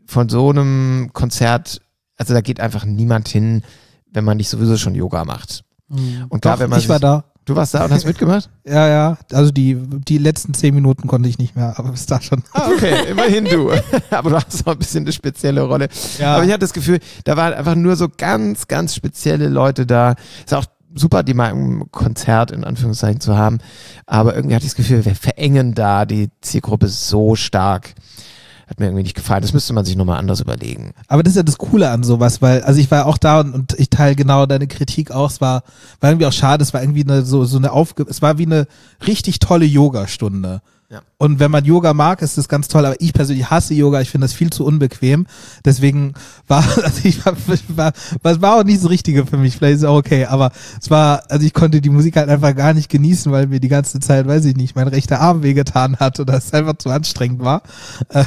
von so einem Konzert, also da geht einfach niemand hin, wenn man nicht sowieso schon Yoga macht. Mhm. Und klar, Doch, wenn man ich war sich, da. Du warst da und hast mitgemacht? Ja, ja. Also die, die letzten zehn Minuten konnte ich nicht mehr, aber bis da schon. Ah, okay, immerhin du. Aber du hast auch ein bisschen eine spezielle Rolle. Ja. Aber ich hatte das Gefühl, da waren einfach nur so ganz, ganz spezielle Leute da. Ist auch super, die mal im Konzert in Anführungszeichen zu haben. Aber irgendwie hatte ich das Gefühl, wir verengen da die Zielgruppe so stark. Hat mir irgendwie nicht gefallen. Das müsste man sich nochmal anders überlegen. Aber das ist ja das Coole an sowas, weil, also ich war auch da und, und ich teile genau deine Kritik auch. Es war, war irgendwie auch schade, es war irgendwie eine, so, so eine Aufge, es war wie eine richtig tolle Yoga-Stunde. Ja. Und wenn man Yoga mag, ist das ganz toll, aber ich persönlich hasse Yoga, ich finde das viel zu unbequem. Deswegen war, also ich war, war, was war auch nicht das Richtige für mich, vielleicht ist es auch okay, aber es war, also ich konnte die Musik halt einfach gar nicht genießen, weil mir die ganze Zeit, weiß ich nicht, mein rechter Arm wehgetan hat oder es einfach zu anstrengend war. Äh,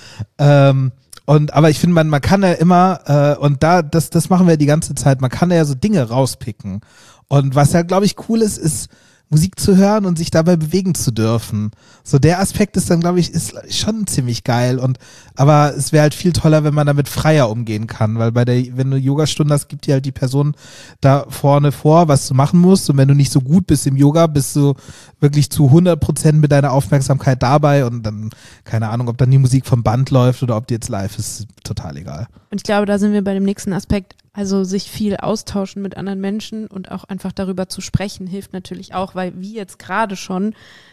ähm, und, aber ich finde, man, man kann ja immer, äh, und da, das, das machen wir die ganze Zeit, man kann ja so Dinge rauspicken. Und was ja, glaube ich, cool ist, ist, Musik zu hören und sich dabei bewegen zu dürfen. So der Aspekt ist dann, glaube ich, ist schon ziemlich geil. Und aber es wäre halt viel toller, wenn man damit freier umgehen kann, weil bei der, wenn du Yogastunde hast, gibt dir halt die Person da vorne vor, was du machen musst. Und wenn du nicht so gut bist im Yoga, bist du wirklich zu hundert Prozent mit deiner Aufmerksamkeit dabei und dann, keine Ahnung, ob dann die Musik vom Band läuft oder ob die jetzt live ist, ist total egal. Und ich glaube, da sind wir bei dem nächsten Aspekt. Also sich viel austauschen mit anderen Menschen und auch einfach darüber zu sprechen, hilft natürlich auch, weil wie jetzt gerade schon,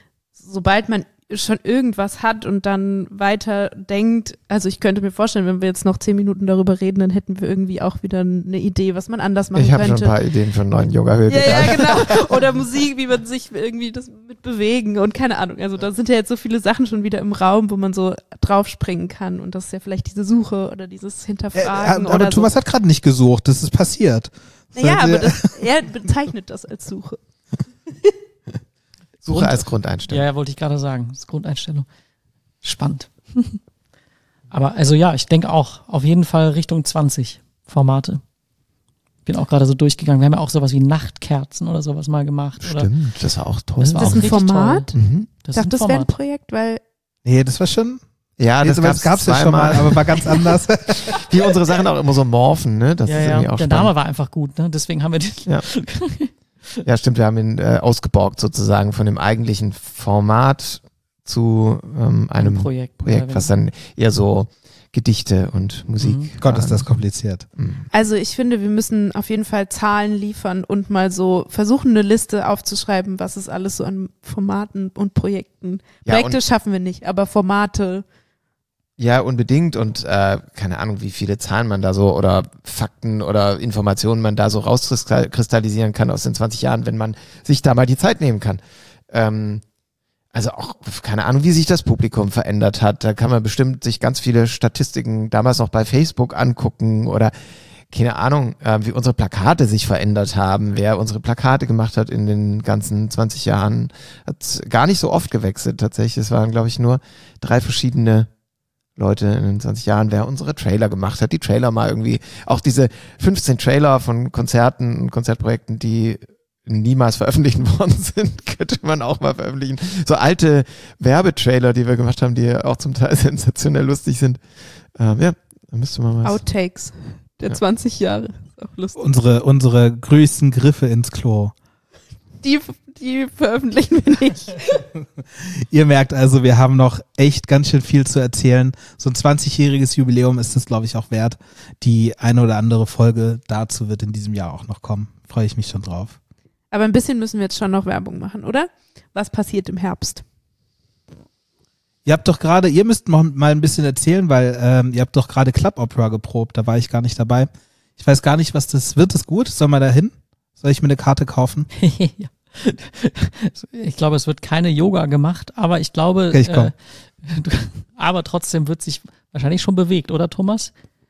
sobald man schon irgendwas hat und dann weiter denkt, also ich könnte mir vorstellen, wenn wir jetzt noch zehn Minuten darüber reden, dann hätten wir irgendwie auch wieder eine Idee, was man anders machen Ich habe könnte. schon ein paar Ideen für einen neuen Yoga-Höhe. Ja, ja, genau. Oder Musik, wie man sich irgendwie das mit bewegen und keine Ahnung. Also da sind ja jetzt so viele Sachen schon wieder im Raum, wo man so draufspringen kann und das ist ja vielleicht diese Suche oder dieses Hinterfragen. Äh, aber oder Thomas so. hat gerade nicht gesucht, das ist passiert. Naja, Das- aber das, er bezeichnet das als Suche. Suche Grund- als Grundeinstellung. Ja, ja, wollte ich gerade sagen. Das ist Grundeinstellung. Spannend. Aber also ja, ich denke auch auf jeden Fall Richtung zwanzig Formate. Bin auch gerade so durchgegangen. Wir haben ja auch sowas wie Nachtkerzen oder sowas mal gemacht. Oder Stimmt, das war auch toll. Das war Ist auch das ein richtig Format? toll. Mhm. Das Ich ist dachte, ein das wäre ein Format. Projekt, weil Nee, das war schon. Ja, das Nee, gab's, gab's ja schon mal, zweimal. aber war ganz anders. Wie unsere Sachen auch immer so morphen, ne? Das Ja, ist ja. irgendwie auch Der spannend. Name war einfach gut, ne? Deswegen haben wir den. Ja. Ja, stimmt, wir haben ihn äh, ausgeborgt sozusagen von dem eigentlichen Format zu ähm, einem Projekt, Projekt. was dann eher so Gedichte und Musik. Mhm. Gott, ist waren. das kompliziert. Mhm. Also ich finde, wir müssen auf jeden Fall Zahlen liefern und mal so versuchen, eine Liste aufzuschreiben, was es alles so an Formaten und Projekten. Ja, Projekte und- schaffen wir nicht, aber Formate. Ja, unbedingt und äh, keine Ahnung, wie viele Zahlen man da so oder Fakten oder Informationen man da so rauskristallisieren kann aus den zwanzig Jahren, wenn man sich da mal die Zeit nehmen kann. Ähm, also auch, keine Ahnung, wie sich das Publikum verändert hat. Da kann man bestimmt sich ganz viele Statistiken damals noch bei Facebook angucken oder keine Ahnung, äh, wie unsere Plakate sich verändert haben. Wer unsere Plakate gemacht hat in den ganzen zwanzig Jahren, hat gar nicht so oft gewechselt tatsächlich. Es waren, glaube ich, nur drei verschiedene Leute in den zwanzig Jahren, wer unsere Trailer gemacht hat, die Trailer mal irgendwie, auch diese fünfzehn Trailer von Konzerten und Konzertprojekten, die niemals veröffentlicht worden sind, könnte man auch mal veröffentlichen. So alte Werbetrailer, die wir gemacht haben, die auch zum Teil sensationell lustig sind. Ähm, ja, da müsste man was. Outtakes der Ja. zwanzig Jahre. Ist auch lustig. Unsere, unsere größten Griffe ins Klo. Die, die veröffentlichen wir nicht. Ihr merkt also, wir haben noch echt ganz schön viel zu erzählen. So ein zwanzigjähriges Jubiläum ist es, glaube ich, auch wert. Die eine oder andere Folge dazu wird in diesem Jahr auch noch kommen. Freue ich mich schon drauf. Aber ein bisschen müssen wir jetzt schon noch Werbung machen, oder? Was passiert im Herbst? Ihr habt doch gerade, ihr müsst noch mal ein bisschen erzählen, weil ähm, ihr habt doch gerade Club Opera geprobt. Da war ich gar nicht dabei. Ich weiß gar nicht, was das wird. Das gut? Soll man da hin? Soll ich mir eine Karte kaufen? Ja. Ich glaube, es wird keine Yoga gemacht, aber ich glaube, Okay, ich komm. äh, du, aber trotzdem wird sich wahrscheinlich schon bewegt, oder Thomas?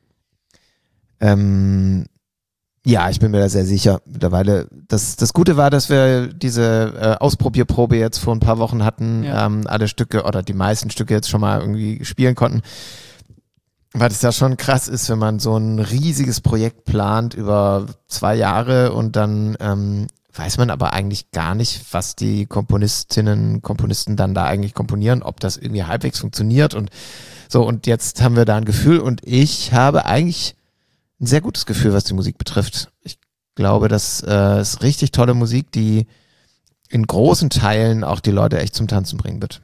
Ähm, ja, ich bin mir da sehr sicher mittlerweile. Das, das Gute war, dass wir diese äh, Ausprobierprobe jetzt vor ein paar Wochen hatten, Ja. ähm, alle Stücke oder die meisten Stücke jetzt schon mal irgendwie spielen konnten. Weil das ja schon krass ist, wenn man so ein riesiges Projekt plant über zwei Jahre und dann ähm, weiß man aber eigentlich gar nicht, was die Komponistinnen, Komponisten dann da eigentlich komponieren, ob das irgendwie halbwegs funktioniert und so. Und jetzt haben wir da ein Gefühl und ich habe eigentlich ein sehr gutes Gefühl, was die Musik betrifft. Ich glaube, das äh, ist richtig tolle Musik, die in großen Teilen auch die Leute echt zum Tanzen bringen wird.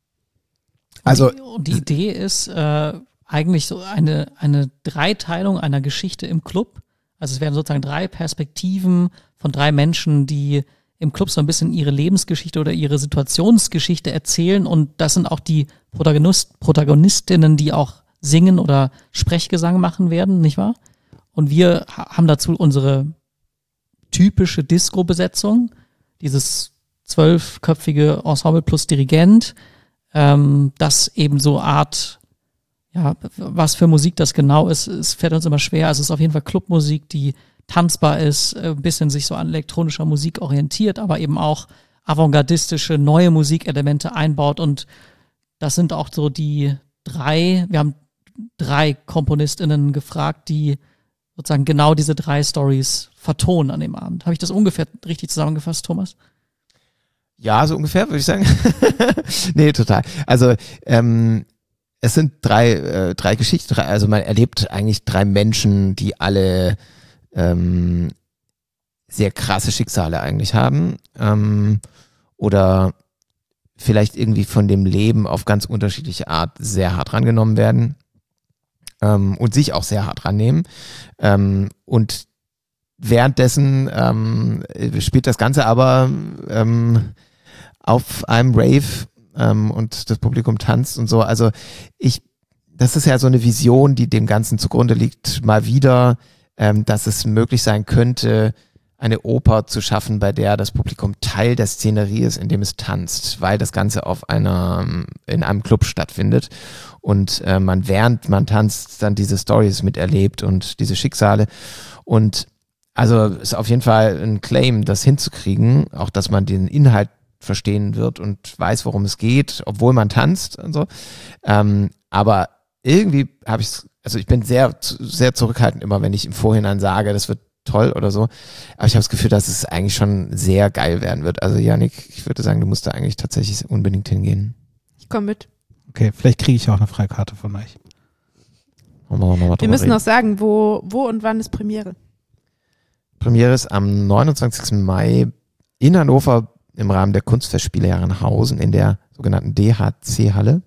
Also und die, und die Idee ist äh, eigentlich so eine, eine Dreiteilung einer Geschichte im Club. Also es werden sozusagen drei Perspektiven von drei Menschen, die im Club so ein bisschen ihre Lebensgeschichte oder ihre Situationsgeschichte erzählen und das sind auch die Protagonist, Protagonistinnen, die auch singen oder Sprechgesang machen werden, nicht wahr? Und wir ha- haben dazu unsere typische Disco-Besetzung, dieses zwölfköpfige Ensemble plus Dirigent, ähm, das eben so Art, ja, was für Musik das genau ist, es fällt uns immer schwer. Also es ist auf jeden Fall Clubmusik, die tanzbar ist, ein bisschen sich so an elektronischer Musik orientiert, aber eben auch avantgardistische, neue Musikelemente einbaut und das sind auch so die drei, wir haben drei KomponistInnen gefragt, die sozusagen genau diese drei Stories vertonen an dem Abend. Habe ich das ungefähr richtig zusammengefasst, Thomas? ja, so ungefähr, würde ich sagen. Nee, total. Also ähm, es sind drei, äh, drei Geschichten, drei, also man erlebt eigentlich drei Menschen, die alle ähm, sehr krasse Schicksale eigentlich haben ähm, oder vielleicht irgendwie von dem Leben auf ganz unterschiedliche Art sehr hart rangenommen werden ähm, und sich auch sehr hart rannehmen ähm, und währenddessen ähm, spielt das Ganze aber ähm, auf einem Rave ähm, und das Publikum tanzt und so. Also ich, das ist ja so eine Vision, die dem Ganzen zugrunde liegt, mal wieder, ähm, dass es möglich sein könnte, eine Oper zu schaffen, bei der das Publikum Teil der Szenerie ist, in dem es tanzt, weil das Ganze auf einer, in einem Club stattfindet und äh, man während man tanzt dann diese Stories miterlebt und diese Schicksale und also ist auf jeden Fall ein Claim, das hinzukriegen, auch dass man den Inhalt verstehen wird und weiß, worum es geht, obwohl man tanzt und so. Ähm, aber irgendwie habe ich also ich bin sehr, sehr zurückhaltend immer, wenn ich im Vorhinein sage, das wird toll oder so. Aber ich habe das Gefühl, dass es eigentlich schon sehr geil werden wird. Also Yannick, ich würde sagen, du musst da eigentlich tatsächlich unbedingt hingehen. Ich komme mit. Okay, vielleicht kriege ich auch eine Freikarte von euch. Wir, wir müssen reden. noch sagen, wo, wo und wann ist Premiere? Premiere ist am neunundzwanzigsten Mai in Hannover im Rahmen der Kunstfestspiele Herrenhausen in der sogenannten D H C-Halle.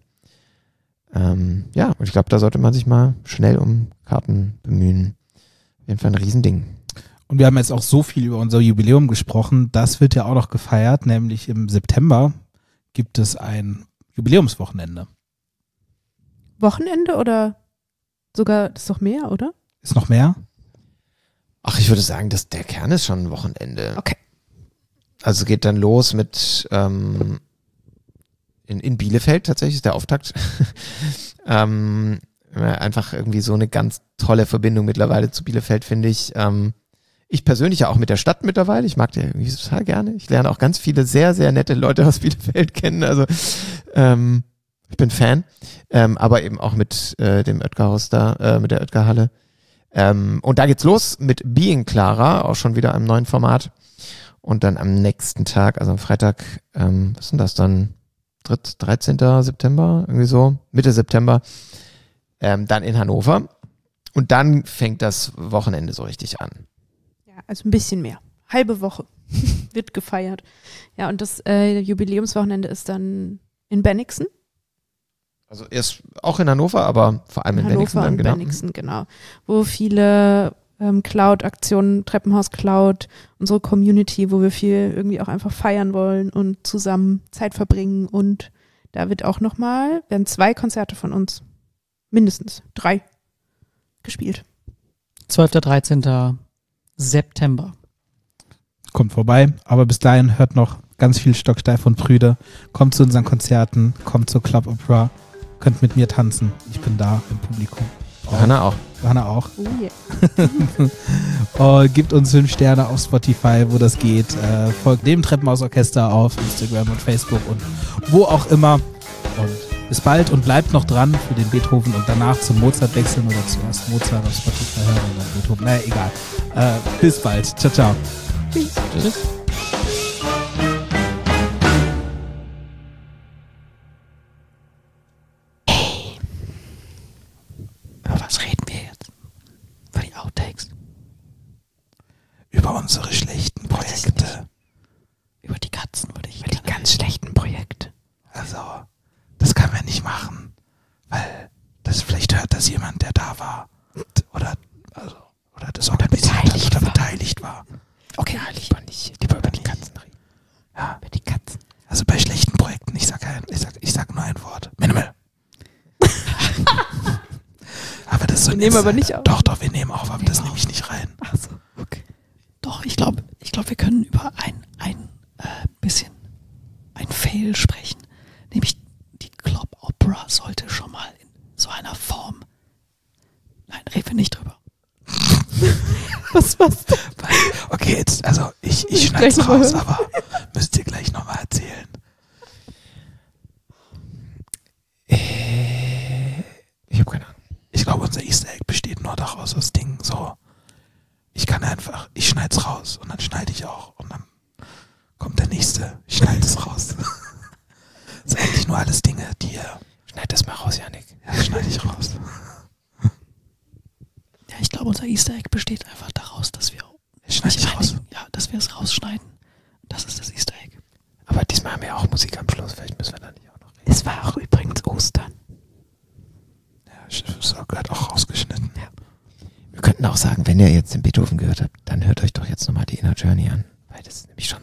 Ähm, ja, und ich glaube, da sollte man sich mal schnell um Karten bemühen. Auf jeden Fall ein Riesending. Und wir haben jetzt auch so viel über unser Jubiläum gesprochen. Das wird ja auch noch gefeiert, nämlich im September gibt es ein Jubiläumswochenende. Wochenende oder sogar, das ist doch mehr, oder? Ist noch mehr? Ach, ich würde sagen, dass der Kern ist schon ein Wochenende. Okay. Also es geht dann los mit ähm, in, in Bielefeld tatsächlich ist der Auftakt. ähm, einfach irgendwie so eine ganz tolle Verbindung mittlerweile zu Bielefeld, finde ich. Ähm, ich persönlich ja auch mit der Stadt mittlerweile. Ich mag die irgendwie total gerne. Ich lerne auch ganz viele sehr, sehr nette Leute aus Bielefeld kennen. Also ähm, ich bin Fan. Ähm, aber eben auch mit äh, dem Oetker-Haus da, äh, mit der Oetker-Halle. Ähm, und da geht's los mit Being Clara, auch schon wieder einem neuen Format. Und dann am nächsten Tag, also am Freitag, ähm, was ist denn das dann? dreizehnten September, irgendwie so, Mitte September, ähm, dann in Hannover. Und dann fängt das Wochenende so richtig an. Ja, also ein bisschen mehr. Halbe Woche wird gefeiert. Ja, und das äh, Jubiläumswochenende ist dann in Bennigsen. Also erst auch in Hannover, aber vor allem in, in Bennigsen Hannover dann, und genau. Bennigsen, genau. Wo viele ähm, Cloud-Aktionen, Treppenhaus Cloud, unsere Community, wo wir viel irgendwie auch einfach feiern wollen und zusammen Zeit verbringen. Und da wird auch nochmal, werden zwei Konzerte von uns, mindestens drei, gespielt. zwölften dreizehnten September. Kommt vorbei, aber bis dahin hört noch ganz viel Stocksteif und Prüde. Kommt zu unseren Konzerten, kommt zur Club Opera, könnt mit mir tanzen. Ich bin da im Publikum. Johanna auch. Johanna auch. Oh yeah. Oh, gibt uns fünf Sterne auf Spotify, wo das geht. Äh, folgt dem Treppenhausorchester auf Instagram und Facebook und wo auch immer. Und bis bald und bleibt noch dran für den Beethoven und danach zum Mozart wechseln oder zuerst Mozart auf Spotify hören und dann Beethoven. Naja, egal. Äh, bis bald. Ciao, ciao. Tschüss. Tschüss. was reden wir jetzt? Über die Outtakes? Über unsere schlechten Projekte. Über die Katzen würde ich. Über die ganz schlechten Projekte. Also, das können wir nicht machen, weil das vielleicht hört das jemand, der da war. Oder, also, oder das organisiert hat oder beteiligt war. Okay. Ja, lieber nicht. Lieber über die Katzen reden. Ja. Über die Katzen. Also bei schlechten Projekten, ich sag, kein, ich sag, ich sag nur ein Wort. Minimal. Aber das ist so Wir ein nehmen Insider. aber nicht auf. Doch, doch, wir nehmen auf, aber Wir das nehmen nehme ich nicht rein. Ach so. Okay. Doch, ich glaube, ich glaube, wir können über ein, ein äh, bisschen ein Fail sprechen. Nämlich die Club Opera sollte schon mal in so einer Form. Nein, reden wir nicht drüber. Was, was? Okay, jetzt, also ich, ich Ich schneid's gleich noch mal raus, hören. aber müsst ihr gleich nochmal erzählen. Ich habe keine Ahnung. Ich glaube, unser Easter Egg besteht nur daraus, aus Dingen so. Ich kann einfach, ich schneid's raus und dann schneide ich auch und dann kommt der nächste. Ich schneide es raus. Das sind eigentlich nur alles Dinge, die ihr. Schneid das mal raus, Janik. Ja, schneide ich raus. Ja, ich glaube, unser Easter Egg besteht einfach daraus, dass wir Ich schneide nicht ich raus. einigen, ja, dass wir es rausschneiden. Das ist das Easter Egg. Aber diesmal haben wir auch Musik am Schluss. Vielleicht müssen wir da nicht auch noch reden. Es war auch übrigens Ostern. Ja, das gehört auch rausgeschnitten. Ja. Wir könnten auch sagen, wenn ihr jetzt den Beethoven gehört habt, dann hört euch doch jetzt nochmal die Inner Journey an. Weil das ist nämlich schon